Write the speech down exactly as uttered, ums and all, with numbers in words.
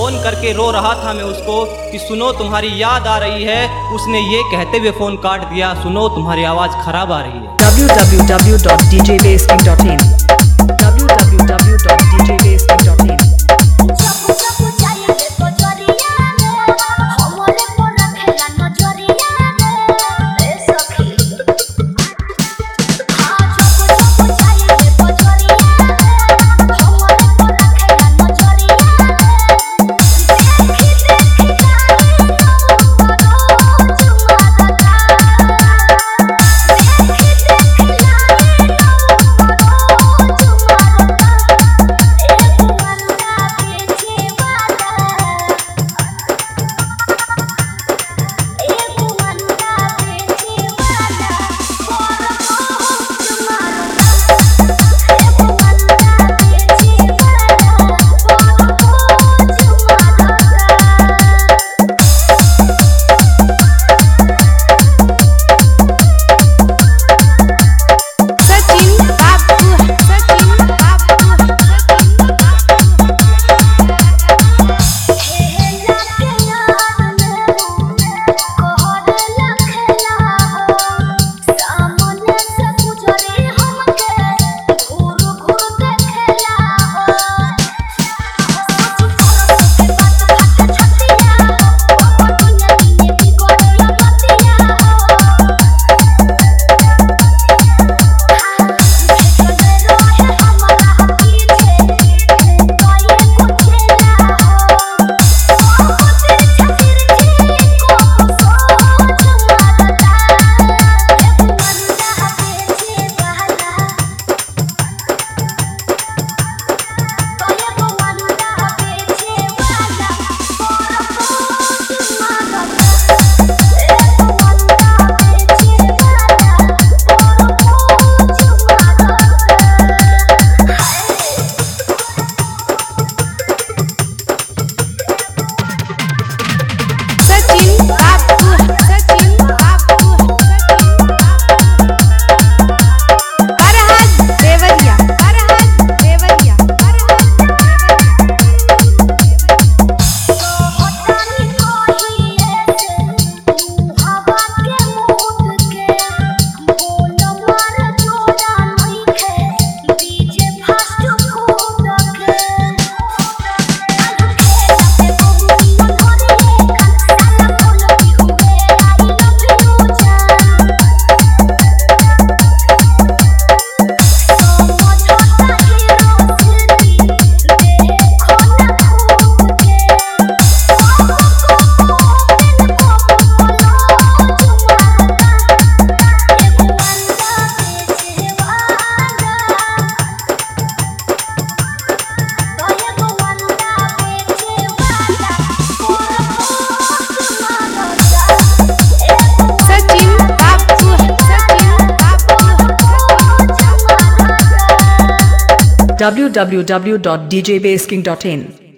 Phone करके रो रहा था मैं उसको कि सुनो तुम्हारी याद आ रही है। उसने ये कहते हुए फ़ोन काट दिया, सुनो तुम्हारी आवाज़ ख़राब आ रही है। w w w dot d j basking dot in w w w dot d j basking dot in w w w dot d j basking dot in